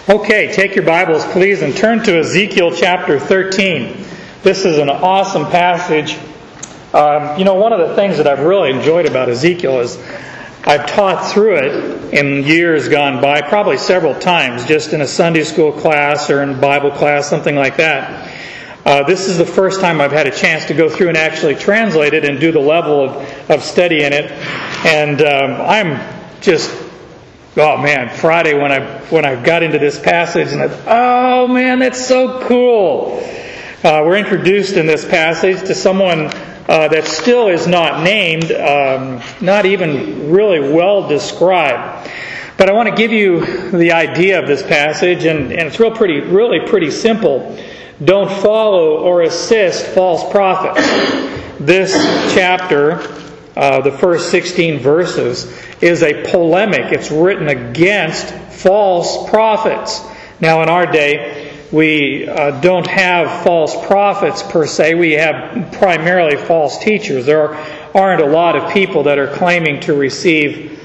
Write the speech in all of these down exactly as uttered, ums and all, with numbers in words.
Okay, take your Bibles, please, and turn to Ezekiel chapter thirteen. This is an awesome passage. Um, you know, one of the things that I've really enjoyed about Ezekiel is I've taught through it in years gone by, probably several times, just in a Sunday school class or in Bible class, something like that. Uh, this is the first time I've had a chance to go through and actually translate it and do the level of, of study in it. And um, I'm just... Oh man, Friday when I when I got into this passage and I, oh man, that's so cool. Uh, we're introduced in this passage to someone uh, that still is not named, um, not even really well described. But I want to give you the idea of this passage, and, and it's real pretty, really pretty simple. Don't follow or assist false prophets. This chapter, uh, the first sixteen verses, is a polemic. It's written against false prophets. Now, in our day, we uh, don't have false prophets per se. We have primarily false teachers. There are, aren't a lot of people that are claiming to receive...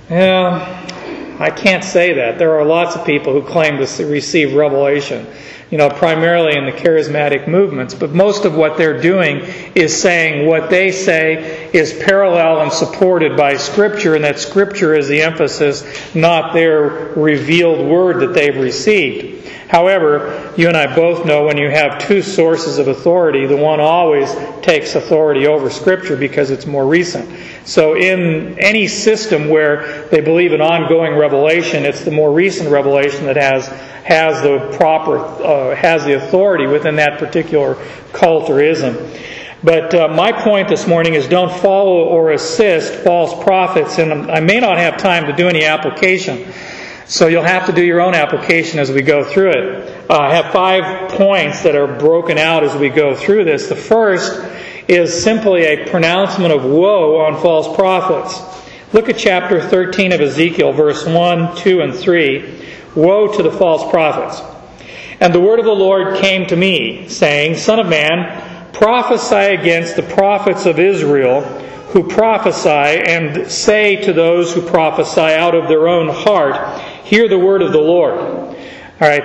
Yeah, I can't say that. There are lots of people who claim to receive revelation, you know, primarily in the charismatic movements. But most of what they're doing is saying what they say is parallel and supported by Scripture, and that Scripture is the emphasis, not their revealed word that they've received. However, you and I both know when you have two sources of authority, the one always takes authority over Scripture because it's more recent. So in any system where they believe in ongoing revelation, it's the more recent revelation that has has the proper uh, has the authority within that particular cult or ism. But uh, my point this morning is don't follow or assist false prophets, and I may not have time to do any application. So you'll have to do your own application as we go through it. Uh, I have five points that are broken out as we go through this. The first is simply a pronouncement of woe on false prophets. Look at chapter thirteen of Ezekiel, verse one, two, and three. Woe to the false prophets. And the word of the Lord came to me, saying, Son of man, prophesy against the prophets of Israel, who prophesy, and say to those who prophesy out of their own heart, hear the word of the Lord. All right.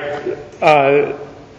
Uh,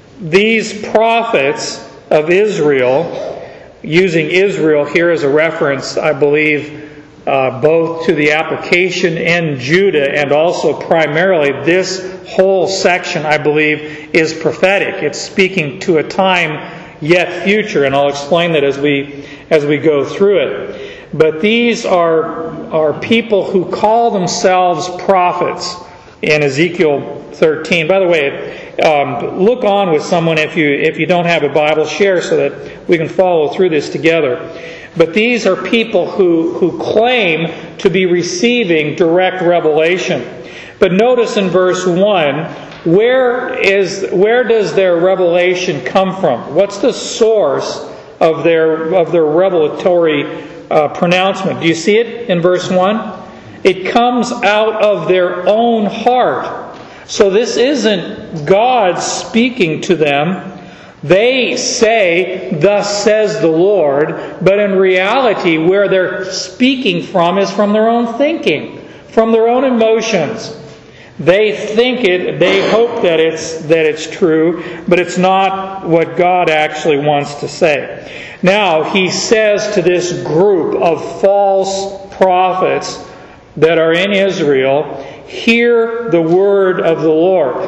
these prophets of Israel, using Israel here as a reference, I believe, uh, both to the application in Judah and also primarily this whole section, I believe, is prophetic. It's speaking to a time yet future, and I'll explain that as we as we go through it. But these are are people who call themselves prophets in Ezekiel thirteen. By the way, um, look on with someone if you if you don't have a Bible, share so that we can follow through this together. But these are people who, who claim to be receiving direct revelation. But notice in verse one, where is where does their revelation come from? What's the source of their of their revelatory uh, pronouncement? Do you see it in verse one? It comes out of their own heart. So this isn't God speaking to them. They say, thus says the Lord, but in reality where they're speaking from is from their own thinking, from their own emotions. They think it, they hope that it's that it's true, but it's not what God actually wants to say. Now, he says to this group of false prophets that are in Israel, hear the word of the Lord.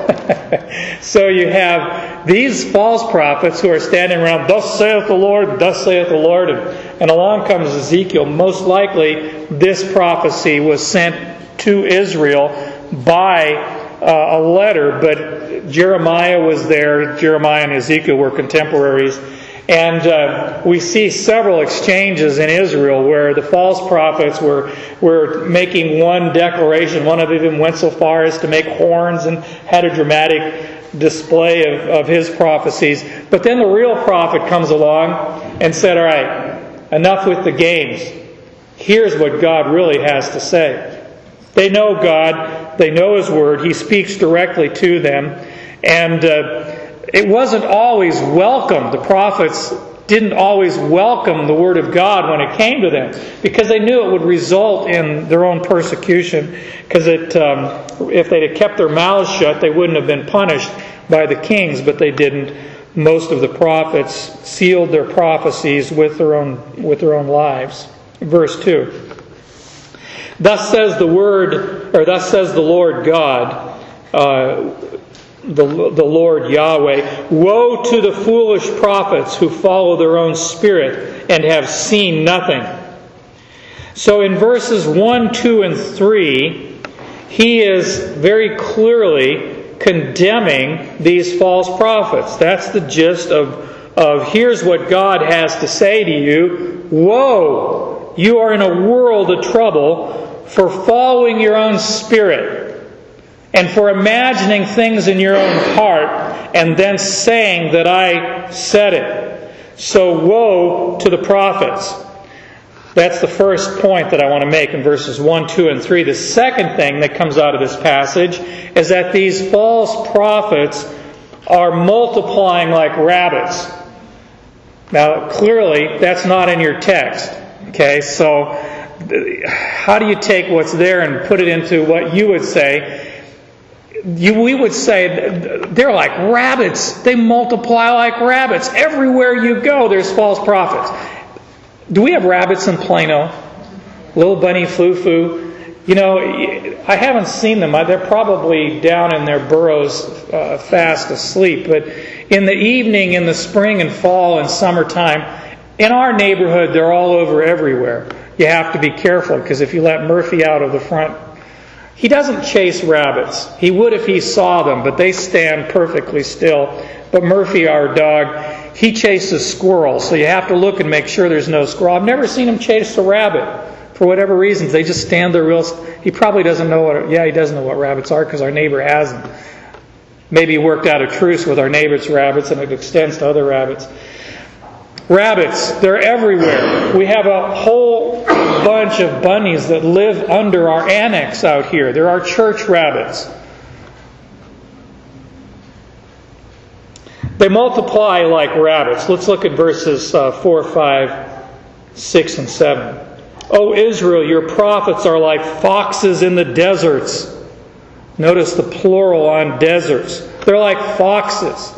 So you have these false prophets who are standing around, thus saith the Lord, thus saith the Lord, and, and along comes Ezekiel. Most likely this prophecy was sent to Israel by uh, a letter, but Jeremiah was there. Jeremiah and Ezekiel were contemporaries. And uh, we see several exchanges in Israel where the false prophets were were making one declaration. One of them went so far as to make horns and had a dramatic display of, of his prophecies. But then the real prophet comes along and said, all right, enough with the games. Here's what God really has to say. They know God. They know His Word. He speaks directly to them. And... Uh, It wasn't always welcome. The prophets didn't always welcome the Word of God when it came to them, because they knew it would result in their own persecution, because it, um, if they'd have kept their mouths shut, they wouldn't have been punished by the kings, but they didn't. Most of the prophets sealed their prophecies with their own, with their own lives. Verse two. Thus says the Word, or thus says the Lord God, uh, The, the Lord Yahweh, woe to the foolish prophets who follow their own spirit and have seen nothing. So in verses one, two, and three, he is very clearly condemning these false prophets. That's the gist of, of here's what God has to say to you. Woe! You are in a world of trouble for following your own spirit, and for imagining things in your own heart and then saying that I said it. So woe to the prophets. That's the first point that I want to make in verses one, two, and three. The second thing that comes out of this passage is that these false prophets are multiplying like rabbits. Now, clearly, that's not in your text. Okay, so how do you take what's there and put it into what you would say? You, we would say they're like rabbits. They multiply like rabbits. Everywhere you go, there's false prophets. Do we have rabbits in Plano? Little Bunny Foo-Foo. You know, I haven't seen them. They're probably down in their burrows uh, fast asleep. But in the evening, in the spring and fall and summertime, in our neighborhood, they're all over everywhere. You have to be careful, because if you let Murphy out of the front, he doesn't chase rabbits. He would if he saw them, but they stand perfectly still. But Murphy, our dog, he chases squirrels, so you have to look and make sure there's no squirrel. I've never seen him chase a rabbit. For whatever reasons, they just stand there real... He probably doesn't know what... Yeah, he does know what rabbits are, because our neighbor has them. Maybe he worked out a truce with our neighbor's rabbits, and it extends to other rabbits. Rabbits, they're everywhere. We have a whole bunch of bunnies that live under our annex out here. They're our church rabbits. They multiply like rabbits. Let's look at verses uh, four, five, six, and seven. O Israel, your prophets are like foxes in the deserts. Notice the plural on deserts. They're like foxes.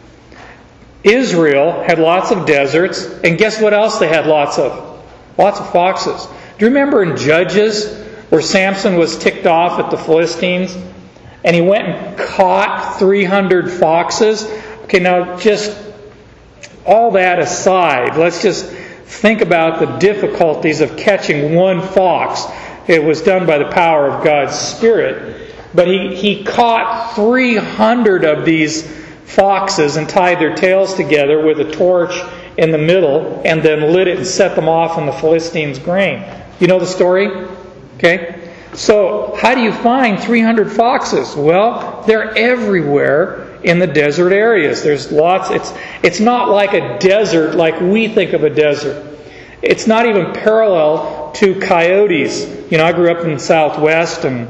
Israel had lots of deserts, and guess what else they had lots of? Lots of foxes. Do you remember in Judges where Samson was ticked off at the Philistines and he went and caught three hundred foxes? Okay, now just all that aside, let's just think about the difficulties of catching one fox. It was done by the power of God's Spirit. But he, he caught three hundred of these foxes and tied their tails together with a torch in the middle and then lit it and set them off in the Philistines' grain. You know the story? Okay? So, how do you find three hundred foxes? Well, they're everywhere in the desert areas. There's lots. It's, it's not like a desert like we think of a desert. It's not even parallel to coyotes. You know, I grew up in the Southwest, and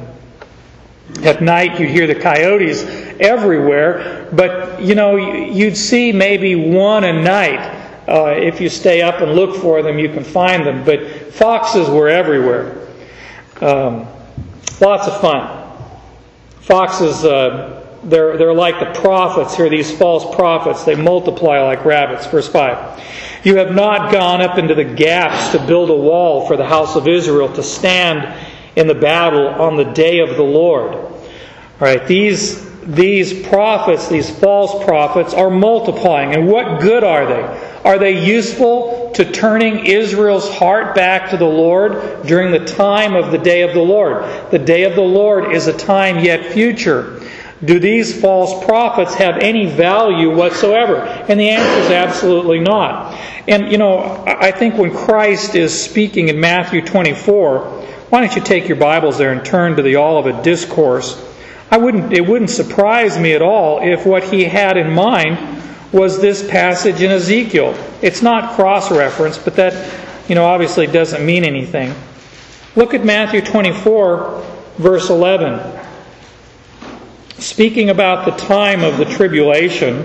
at night you'd hear the coyotes everywhere, but you know, you'd see maybe one a night. Uh, if you stay up and look for them, you can find them. But foxes were everywhere. Um, lots of fun. Foxes, uh, they're they're like the prophets here. These false prophets, they multiply like rabbits. Verse five. You have not gone up into the gaps to build a wall for the house of Israel to stand in the battle on the day of the Lord. All right, these these prophets, these false prophets, are multiplying. And what good are they? Are they useful to turning Israel's heart back to the Lord during the time of the day of the Lord? The day of the Lord is a time yet future. Do these false prophets have any value whatsoever? And the answer is absolutely not. And, you know, I think when Christ is speaking in Matthew twenty-four, why don't you take your Bibles there and turn to the Olivet Discourse? I wouldn't. It wouldn't surprise me at all if what he had in mind was this passage in Ezekiel. It's not cross-referenced, but that, you know, obviously doesn't mean anything. Look at Matthew twenty-four, verse eleven. Speaking about the time of the tribulation,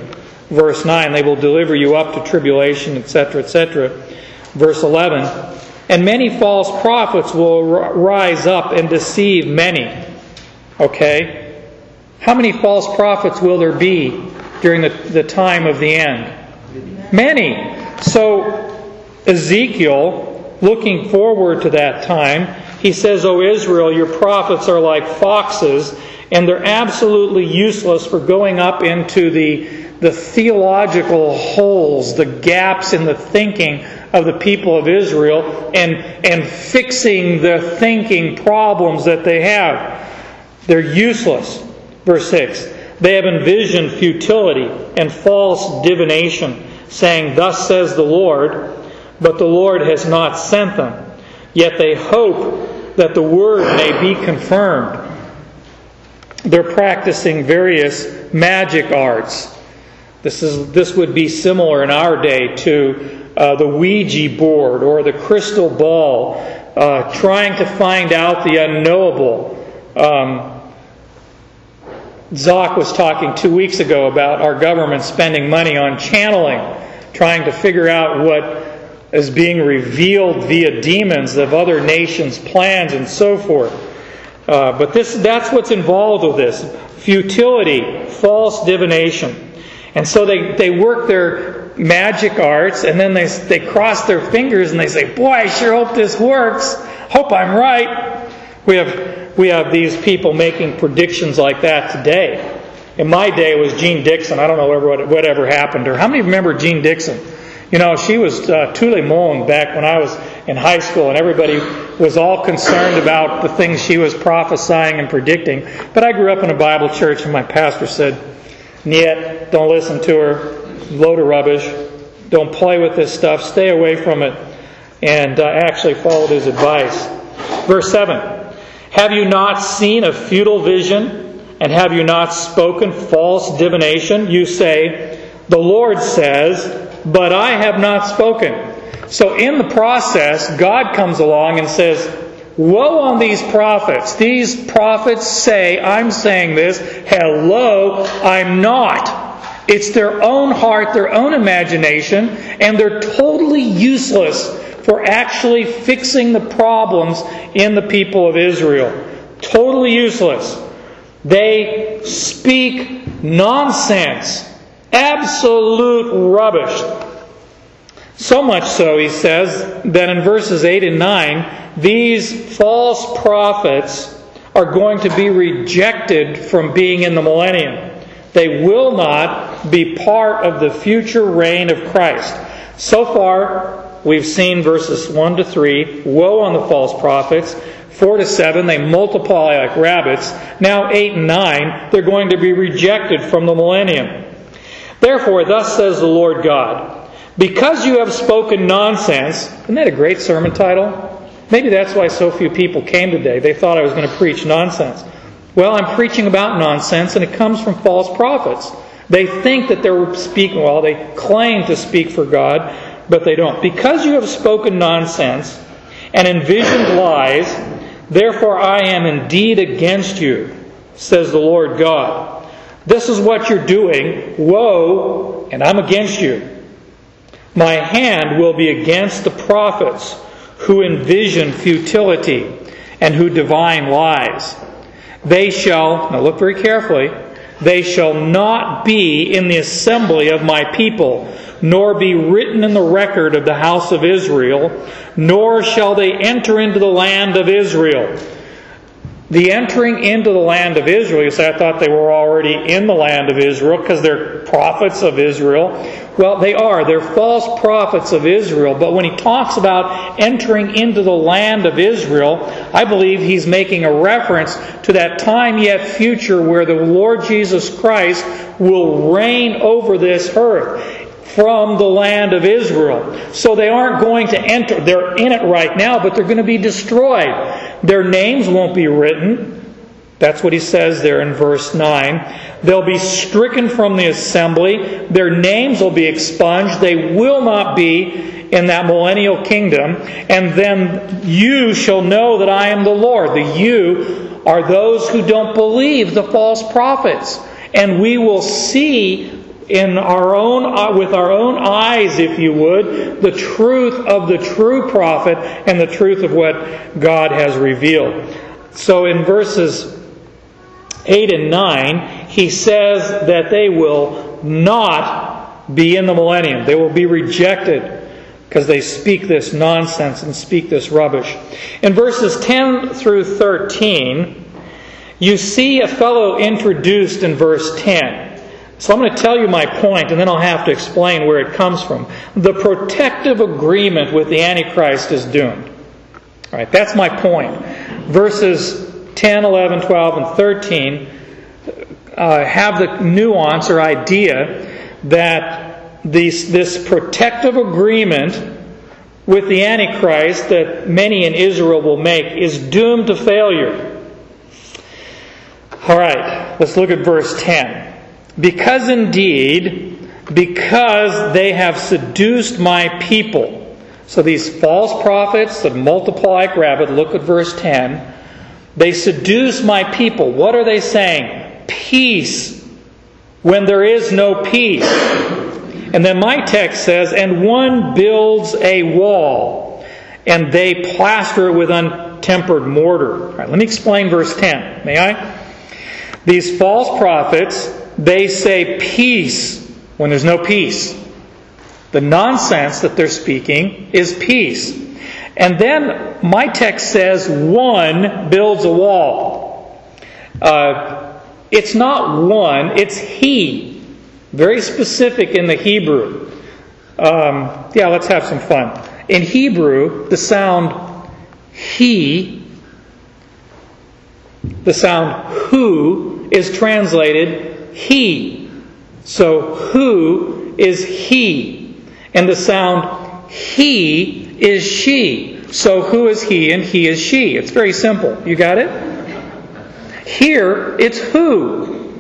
verse nine. They will deliver you up to tribulation, et cetera, et cetera. Verse eleven. And many false prophets will rise up and deceive many. Okay? How many false prophets will there be during the, the time of the end? Many. So Ezekiel, looking forward to that time, he says, O Israel, your prophets are like foxes, and they're absolutely useless for going up into the, the theological holes, the gaps in the thinking of the people of Israel, and, and fixing the thinking problems that they have. They're useless. Verse six. They have envisioned futility and false divination, saying, Thus says the Lord, but the Lord has not sent them. Yet they hope that the word may be confirmed. They're practicing various magic arts. This is this would be similar in our day to uh, the Ouija board or the crystal ball, uh, trying to find out the unknowable. Um, Zoc was talking two weeks ago about our government spending money on channeling, trying to figure out what is being revealed via demons of other nations' plans and so forth. Uh, but this that's what's involved with this. Futility, false divination. And so they, they work their magic arts, and then they, they cross their fingers and they say, Boy, I sure hope this works. Hope I'm right. We have, we have these people making predictions like that today. In my day, it was Jean Dixon. I don't know what, whatever happened to her. How many remember Jean Dixon? You know, she was uh, tout le monde back when I was in high school, and everybody was all concerned about the things she was prophesying and predicting. But I grew up in a Bible church, and my pastor said, Niet, don't listen to her. Load of rubbish. Don't play with this stuff. Stay away from it. And uh, actually followed his advice. Verse seven. Have you not seen a futile vision? And have you not spoken false divination? You say, the Lord says, but I have not spoken. So in the process, God comes along and says, woe on these prophets. These prophets say, I'm saying this. Hello, I'm not. It's their own heart, their own imagination, and they're totally useless for actually fixing the problems in the people of Israel. Totally useless. They speak nonsense. Absolute rubbish. So much so, he says, that in verses eight and nine, these false prophets are going to be rejected from being in the millennium. They will not be part of the future reign of Christ. So far, we've seen verses one to three, woe on the false prophets. four to seven, they multiply like rabbits. Now eight and nine, they're going to be rejected from the millennium. Therefore, thus says the Lord God, because you have spoken nonsense. Isn't that a great sermon title? Maybe that's why so few people came today. They thought I was going to preach nonsense. Well, I'm preaching about nonsense, and it comes from false prophets. They think that they're speaking, well, they claim to speak for God, but they don't. Because you have spoken nonsense and envisioned lies, therefore I am indeed against you, says the Lord God. This is what you're doing. Woe, and I'm against you. My hand will be against the prophets who envision futility and who divine lies. They shall, now look very carefully, they shall not be in the assembly of my people, nor be written in the record of the house of Israel, nor shall they enter into the land of Israel. The entering into the land of Israel, you say, I thought they were already in the land of Israel because they're prophets of Israel. Well, they are. They're false prophets of Israel. But when he talks about entering into the land of Israel, I believe he's making a reference to that time yet future where the Lord Jesus Christ will reign over this earth from the land of Israel. So they aren't going to enter. They're in it right now, but they're going to be destroyed. Their names won't be written. That's what he says there in verse nine. They'll be stricken from the assembly. Their names will be expunged. They will not be in that millennial kingdom. And then you shall know that I am the Lord. The you are those who don't believe the false prophets. And we will see in our own, uh, with our own eyes, if you would, the truth of the true prophet and the truth of what God has revealed. So in verses eight and nine, he says that they will not be in the millennium. They will be rejected because they speak this nonsense and speak this rubbish. In verses ten through thirteen, you see a fellow introduced in verse ten. So I'm going to tell you my point, and then I'll have to explain where it comes from. The protective agreement with the Antichrist is doomed. All right, that's my point. Verses ten, eleven, twelve, and thirteen uh, have the nuance or idea that these, this protective agreement with the Antichrist that many in Israel will make is doomed to failure. All right, let's look at verse ten. Because indeed, because they have seduced my people. So these false prophets that multiply like rabbit, look at verse ten. They seduce my people. What are they saying? Peace when there is no peace. And then my text says, and one builds a wall, and they plaster it with untempered mortar. All right, let me explain verse ten. May I? These false prophets, they say peace when there's no peace. The nonsense that they're speaking is peace. And then my text says one builds a wall. Uh, it's not one, it's he. Very specific in the Hebrew. Um, yeah, let's have some fun. In Hebrew, the sound he, the sound who, is translated he. So who is he? And the sound he is she. So who is he and he is she? It's very simple. You got it? Here, it's who.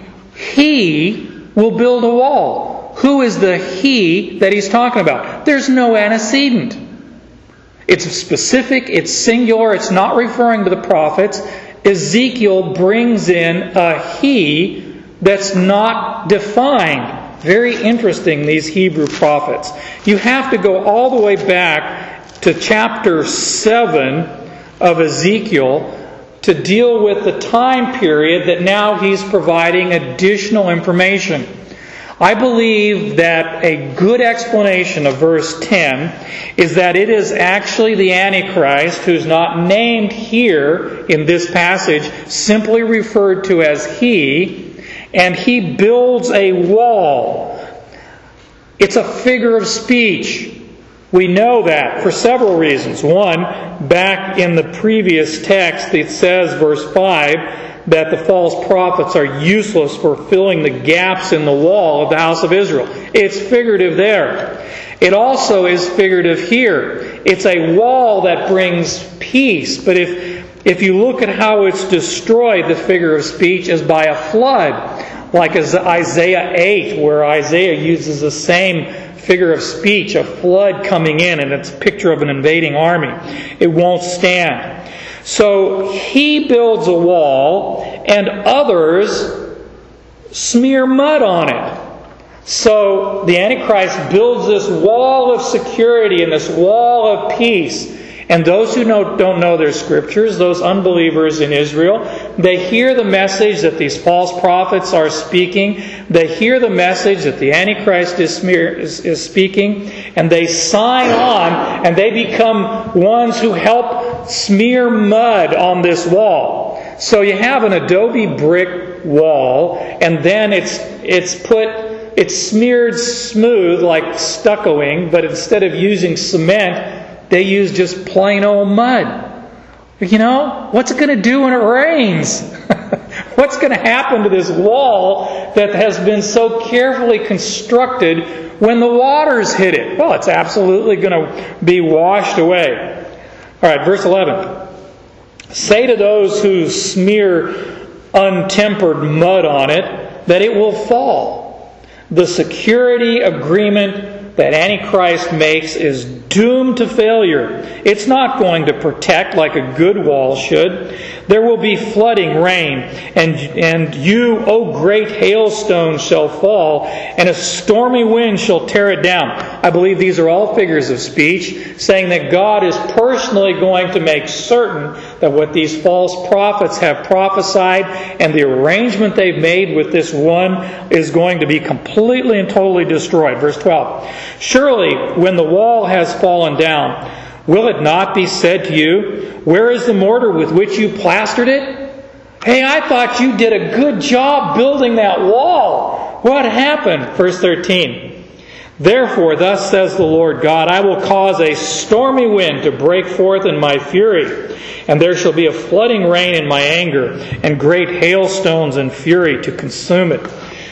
He will build a wall. Who is the he that he's talking about? There's no antecedent. It's specific, it's singular, it's not referring to the prophets. Ezekiel brings in a he that's not defined. Very interesting, these Hebrew prophets. You have to go all the way back to chapter seven of Ezekiel to deal with the time period that now he's providing additional information. I believe that a good explanation of verse ten is that it is actually the Antichrist, who's not named here in this passage, simply referred to as he, and he builds a wall. It's a figure of speech. We know that for several reasons. One, back in the previous text, it says, verse five, that the false prophets are useless for filling the gaps in the wall of the house of Israel. It's figurative there. It also is figurative here. It's a wall that brings peace. But if, if you look at how it's destroyed, the figure of speech is by a flood. Like Isaiah eight, where Isaiah uses the same figure of speech, a flood coming in, and it's a picture of an invading army. It won't stand. So he builds a wall, and others smear mud on it. So the Antichrist builds this wall of security and this wall of peace. And those who know, don't know their scriptures, those unbelievers in Israel, they hear the message that these false prophets are speaking. They hear the message that the Antichrist is, smear, is, is speaking. And they sign on, and they become ones who help smear mud on this wall. So you have an adobe brick wall, and then it's it's put it's smeared smooth like stuccoing, but instead of using cement, they use just plain old mud. You know, what's it going to do when it rains? What's going to happen to this wall that has been so carefully constructed when the waters hit it? Well, it's absolutely going to be washed away. All right, verse eleven. Say to those who smear untempered mud on it that it will fall. The security agreement that Antichrist makes is doomed to failure. It's not going to protect like a good wall should. There will be flooding rain, and, and you, O great hailstone, shall fall, and a stormy wind shall tear it down. I believe these are all figures of speech, saying that God is personally going to make certain that what these false prophets have prophesied and the arrangement they've made with this one is going to be completely and totally destroyed. Verse twelve. Surely, when the wall has fallen down, will it not be said to you, where is the mortar with which you plastered it? Hey, I thought you did a good job building that wall. What happened? Verse thirteen. Therefore, thus says the Lord God, I will cause a stormy wind to break forth in my fury, and there shall be a flooding rain in my anger, and great hailstones and fury to consume it.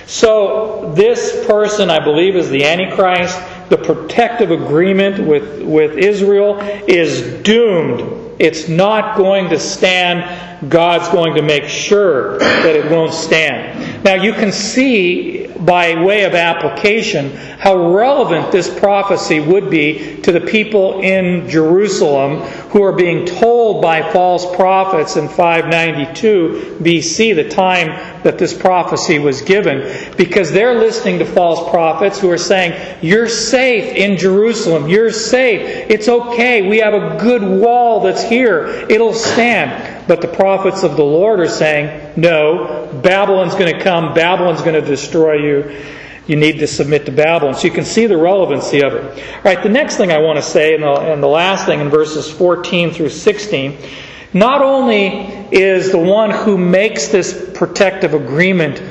So, this person, I believe, is the Antichrist. The protective agreement with, with Israel is doomed. It's not going to stand. God's going to make sure that it won't stand. Now, you can see by way of application how relevant this prophecy would be to the people in Jerusalem who are being told by false prophets in five ninety-two B C, the time that this prophecy was given, because they're listening to false prophets who are saying, you're safe in Jerusalem, you're safe, it's okay, we have a good wall that's here, it'll stand. But the prophets of the Lord are saying, no, Babylon's going to come, Babylon's going to destroy you. You need to submit to Babylon. So you can see the relevancy of it. All right, the next thing I want to say, and the, and the last thing in verses fourteen through sixteen, not only is the one who makes this protective agreement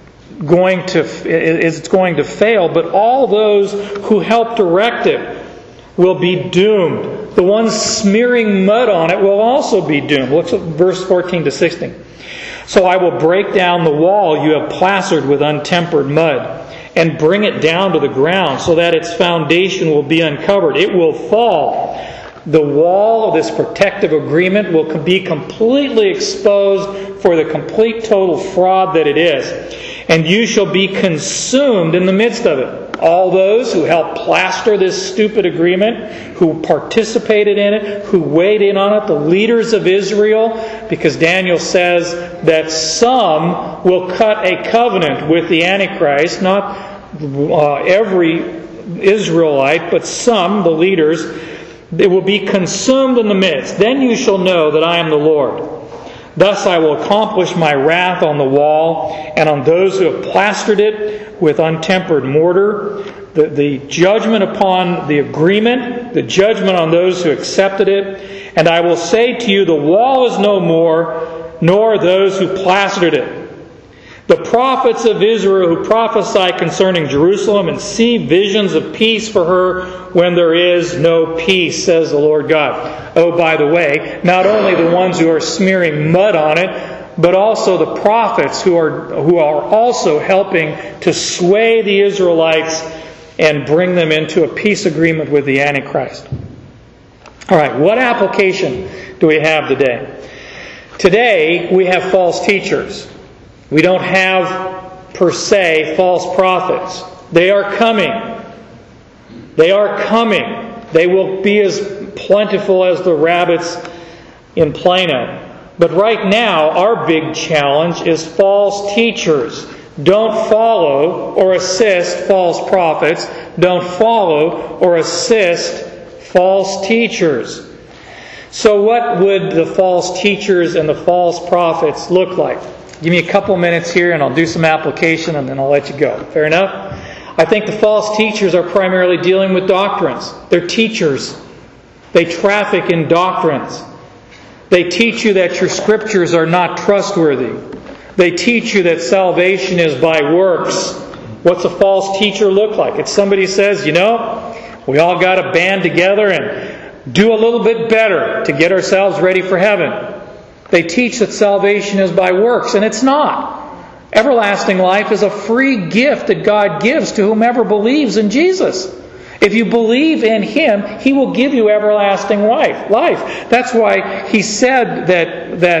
going to is going to fail, but all those who help direct it will be doomed. The ones smearing mud on it will also be doomed. Look at verse fourteen to sixteen. So I will break down the wall you have plastered with untempered mud, and bring it down to the ground, so that its foundation will be uncovered. It will fall. The wall of this protective agreement will be completely exposed for the complete total fraud that it is. And you shall be consumed in the midst of it. All those who helped plaster this stupid agreement, who participated in it, who weighed in on it, the leaders of Israel, because Daniel says that some will cut a covenant with the Antichrist, not uh, every Israelite, but some, the leaders. It will be consumed in the midst. Then you shall know that I am the Lord. Thus I will accomplish my wrath on the wall and on those who have plastered it with untempered mortar, the, the judgment upon the agreement, the judgment on those who accepted it. And I will say to you, the wall is no more, nor those who plastered it. The prophets of Israel who prophesy concerning Jerusalem and see visions of peace for her when there is no peace, says the Lord God. Oh, by the way, not only the ones who are smearing mud on it, but also the prophets who are who are also helping to sway the Israelites and bring them into a peace agreement with the Antichrist. All right, what application do we have today? Today, we have false teachers. We don't have, per se, false prophets. They are coming. They are coming. They will be as plentiful as the rabbits in Plano. But right now, our big challenge is false teachers. Don't follow or assist false prophets. Don't follow or assist false teachers. So what would the false teachers and the false prophets look like? Give me a couple minutes here and I'll do some application and then I'll let you go. Fair enough? I think the false teachers are primarily dealing with doctrines. They're teachers. They traffic in doctrines. They teach you that your scriptures are not trustworthy. They teach you that salvation is by works. What's a false teacher look like? It's somebody who says, you know, we all got to band together and do a little bit better to get ourselves ready for heaven. They teach that salvation is by works, and it's not. Everlasting life is a free gift that God gives to whomever believes in Jesus. If you believe in Him, He will give you everlasting life. Life. That's why He said that that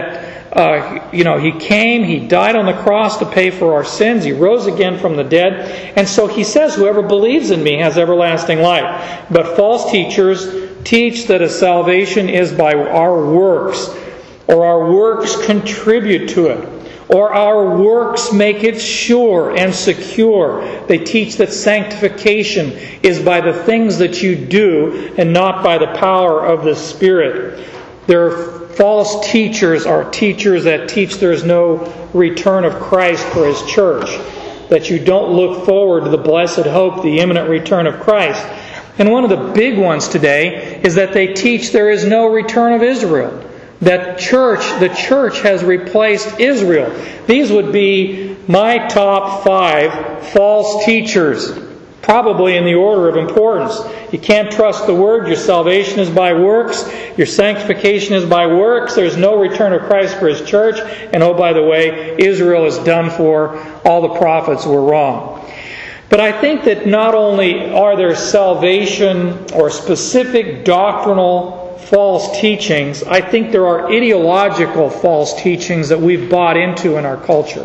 uh, you know, He came, He died on the cross to pay for our sins, He rose again from the dead, and so He says, whoever believes in Me has everlasting life. But false teachers teach that a salvation is by our works, or our works contribute to it, or our works make it sure and secure. They teach that sanctification is by the things that you do and not by the power of the Spirit. Their false teachers are teachers that teach there is no return of Christ for His church, that you don't look forward to the blessed hope, the imminent return of Christ. And one of the big ones today is that they teach there is no return of Israel. That church, the church has replaced Israel. These would be my top five false teachers, probably in the order of importance. You can't trust the Word. Your salvation is by works. Your sanctification is by works. There's no return of Christ for His church. And oh, by the way, Israel is done for. All the prophets were wrong. But I think that not only are there salvation or specific doctrinal false teachings, I think there are ideological false teachings that we've bought into in our culture.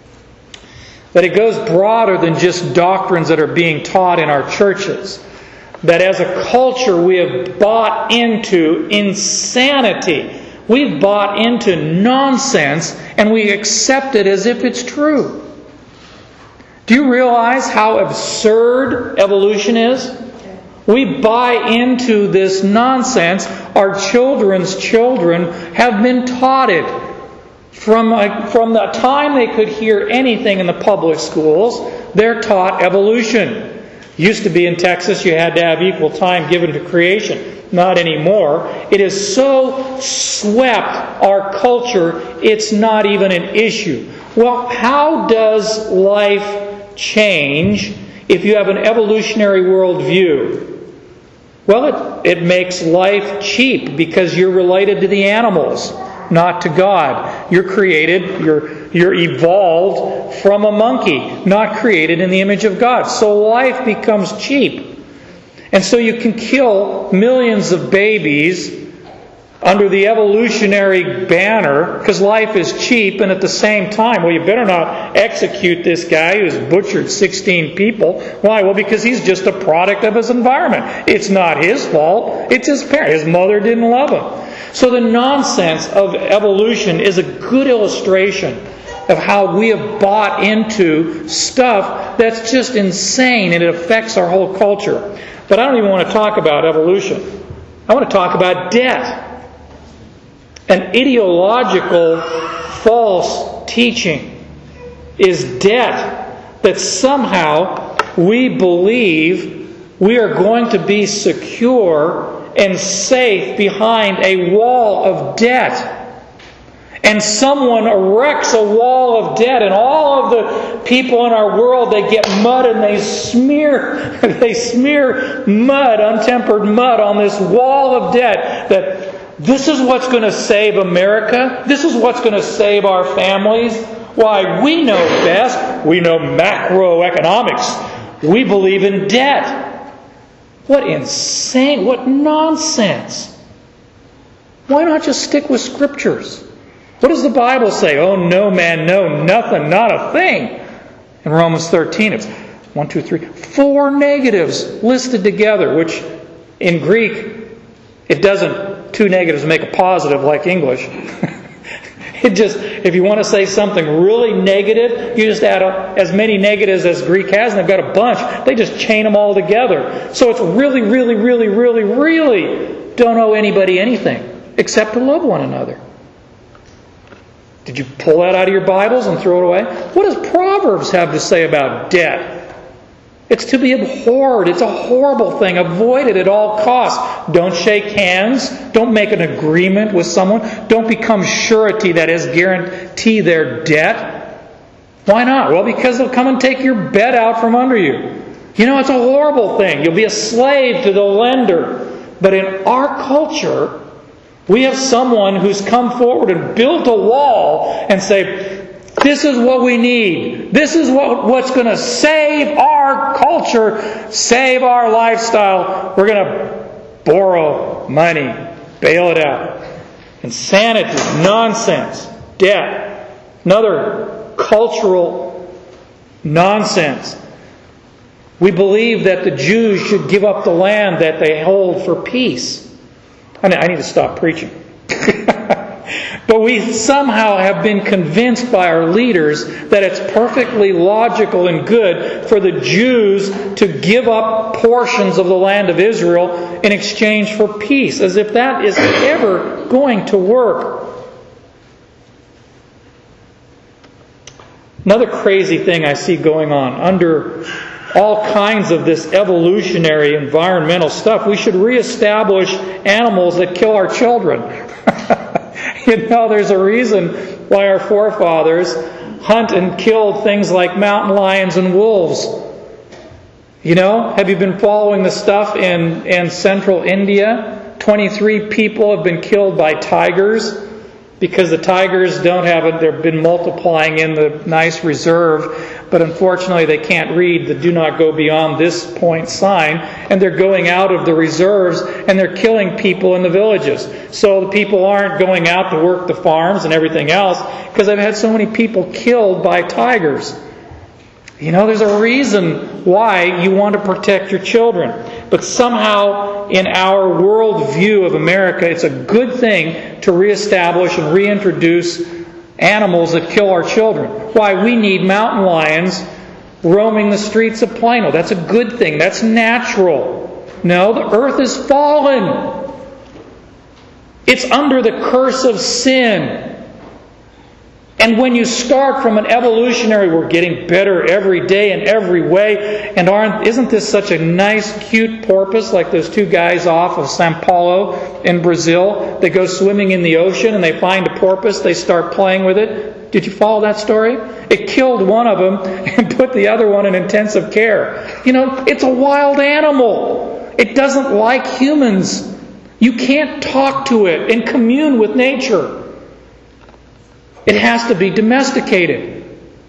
That it goes broader than just doctrines that are being taught in our churches. That as a culture we have bought into insanity. We've bought into nonsense and we accept it as if it's true. Do you realize how absurd evolution is? We buy into this nonsense. Our children's children have been taught it. From, a, from the time they could hear anything in the public schools, they're taught evolution. Used to be in Texas, you had to have equal time given to creation. Not anymore. It has so swept our culture, it's not even an issue. Well, how does life change if you have an evolutionary worldview? Well, it, it makes life cheap because you're related to the animals, not to God. You're created, you're, you're evolved from a monkey, not created in the image of God. So life becomes cheap. And so you can kill millions of babies under the evolutionary banner because life is cheap, and at the same time, well, you better not execute this guy who's butchered sixteen people. Why? Well, because he's just a product of his environment. It's not his fault. It's his parent. His mother didn't love him. So the nonsense of evolution is a good illustration of how we have bought into stuff that's just insane, and it affects our whole culture. But I don't even want to talk about evolution. I want to talk about debt. An ideological false teaching is debt, that somehow we believe we are going to be secure and safe behind a wall of debt. And someone erects a wall of debt, and all of the people in our world, they get mud and they smear they smear mud, untempered mud, on this wall of debt that this is what's going to save America. This is what's going to save our families. Why, we know best. We know macroeconomics. We believe in debt. What insane, what nonsense. Why not just stick with Scriptures? What does the Bible say? Oh, no man, no, nothing, not a thing. In Romans thirteen, it's one, two, three, four negatives listed together, which in Greek, it doesn't, two negatives make a positive like English. It just, if you want to say something really negative, you just add up as many negatives as Greek has, and they've got a bunch. They just chain them all together. So it's really, really, really, really, really don't owe anybody anything except to love one another. Did you pull that out of your Bibles and throw it away? What does Proverbs have to say about debt? It's to be abhorred. It's a horrible thing. Avoid it at all costs. Don't shake hands. Don't make an agreement with someone. Don't become surety, that is, guarantee their debt. Why not? Well, because they'll come and take your bed out from under you. You know, it's a horrible thing. You'll be a slave to the lender. But in our culture, we have someone who's come forward and built a wall and say, this is what we need. This is what, what's going to save our culture, save our lifestyle. We're going to borrow money, bail it out. Insanity, nonsense, debt. Another cultural nonsense. We believe that the Jews should give up the land that they hold for peace. I need to stop preaching. But we somehow have been convinced by our leaders that it's perfectly logical and good for the Jews to give up portions of the land of Israel in exchange for peace, as if that is ever going to work. Another crazy thing I see going on under all kinds of this evolutionary environmental stuff. We should reestablish animals that kill our children. You know, there's a reason why our forefathers hunt and killed things like mountain lions and wolves. You know, have you been following the stuff in, in central India? twenty-three people have been killed by tigers because the tigers don't have it. They've been multiplying in the nice reserve, but unfortunately they can't read the do not go beyond this point sign, and they're going out of the reserves and they're killing people in the villages. So the people aren't going out to work the farms and everything else because I've had so many people killed by tigers. You know, there's a reason why you want to protect your children. But somehow in our worldview of America, it's a good thing to reestablish and reintroduce animals that kill our children. Why? We need mountain lions roaming the streets of Plano. That's a good thing. That's natural. No, the earth is fallen. It's under the curse of sin. And when you start from an evolutionary, we're getting better every day in every way, and aren't isn't this such a nice, cute porpoise like those two guys off of Sao Paulo in Brazil? They go swimming in the ocean and they find a porpoise, they start playing with it. Did you follow that story? It killed one of them and put the other one in intensive care. You know, it's a wild animal. It doesn't like humans. You can't talk to it and commune with nature. It has to be domesticated.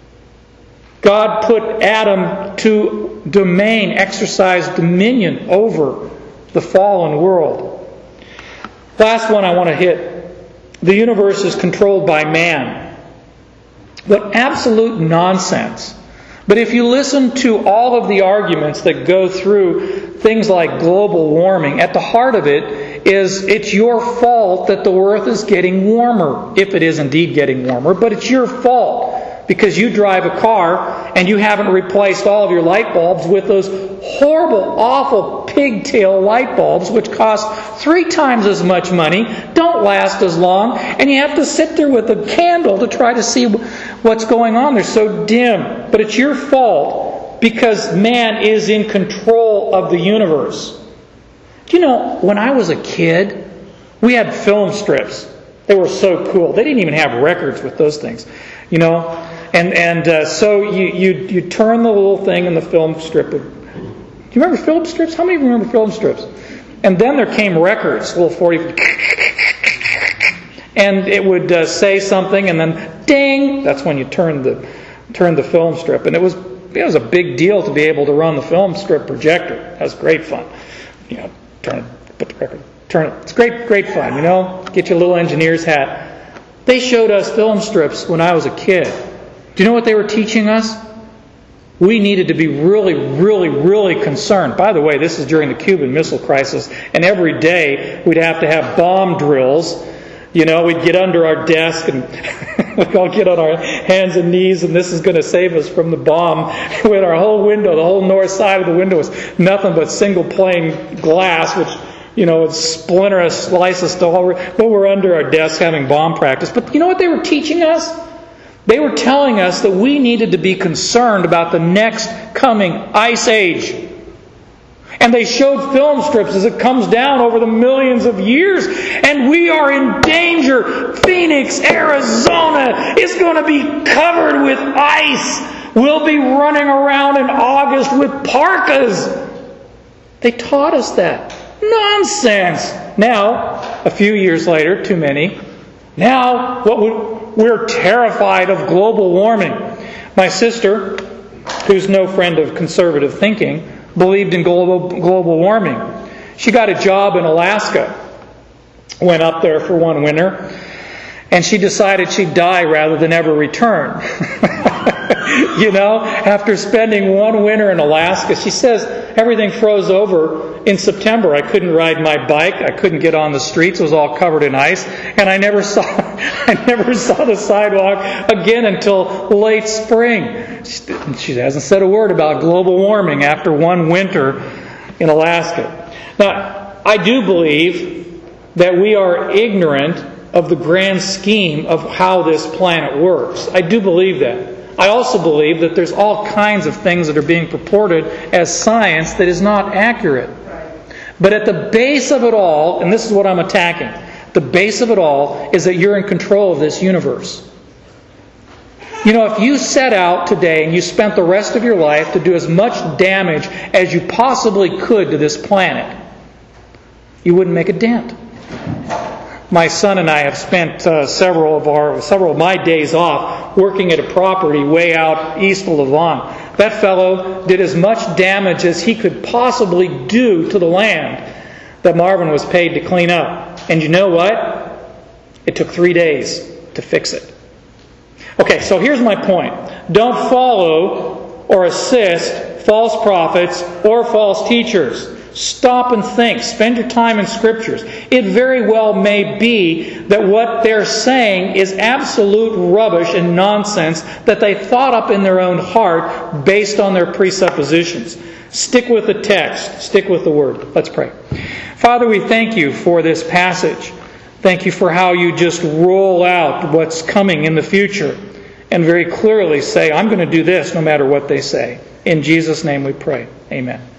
God put Adam to domain, exercise dominion over the fallen world. Last one I want to hit. The universe is controlled by man. What absolute nonsense. But if you listen to all of the arguments that go through things like global warming, at the heart of it is it's your fault that the earth is getting warmer, if it is indeed getting warmer, but it's your fault because you drive a car and you haven't replaced all of your light bulbs with those horrible, awful pigtail light bulbs which cost three times as much money, don't last as long, and you have to sit there with a candle to try to see what's going on. They're so dim. But it's your fault because man is in control of the universe. Do you know, when I was a kid, we had film strips. They were so cool. They didn't even have records with those things, you know. And and uh, so you, you you turn the little thing in the film strip. Do you remember film strips? How many of you remember film strips? And then there came records, little forty, and it would uh, say something, and then ding. That's when you turned the turned the film strip, and it was it was a big deal to be able to run the film strip projector. That was great fun. You know, turn it, put the record, turn it. It's great, great fun. You know, get your little engineer's hat. They showed us film strips when I was a kid. Do you know what they were teaching us? We needed to be really, really, really concerned. By the way, this is during the Cuban Missile Crisis, and every day we'd have to have bomb drills. You know, we'd get under our desk and we'd all get on our hands and knees, and this is going to save us from the bomb. With our whole window, the whole north side of the window was nothing but single pane glass, which, you know, would splinter us, slice us to all. But we're under our desk having bomb practice. But you know what they were teaching us? They were telling us that we needed to be concerned about the next coming ice age. And they showed film strips as it comes down over the millions of years. And we are in danger. Phoenix, Arizona is going to be covered with ice. We'll be running around in August with parkas. They taught us that. Nonsense. Now, a few years later, too many, now what would... We're terrified of global warming. My sister, who's no friend of conservative thinking, believed in global global warming. She got a job in Alaska, went up there for one winter, And she decided she'd die rather than ever return. You know, after spending one winter in Alaska, she says everything froze over in September. I couldn't ride my bike. I couldn't get on the streets. It was all covered in ice. And I never saw I never saw the sidewalk again until late spring. She hasn't said a word about global warming after one winter in Alaska. Now, I do believe that we are ignorant of the grand scheme of how this planet works. I do believe that. I also believe that there's all kinds of things that are being purported as science that is not accurate. But at the base of it all, and this is what I'm attacking, the base of it all is that you're in control of this universe. You know, if you set out today and you spent the rest of your life to do as much damage as you possibly could to this planet, you wouldn't make a dent. My son and I have spent uh, several of our several of my days off working at a property way out east of Lavon. That fellow did as much damage as he could possibly do to the land that Marvin was paid to clean up. And you know what? It took three days to fix it. Okay, so here's my point. Don't follow or assist false prophets or false teachers. Stop and think. Spend your time in Scriptures. It very well may be that what they're saying is absolute rubbish and nonsense that they thought up in their own heart based on their presuppositions. Stick with the text. Stick with the Word. Let's pray. Father, we thank you for this passage. Thank you for how you just roll out what's coming in the future and very clearly say, I'm going to do this no matter what they say. In Jesus' name we pray. Amen.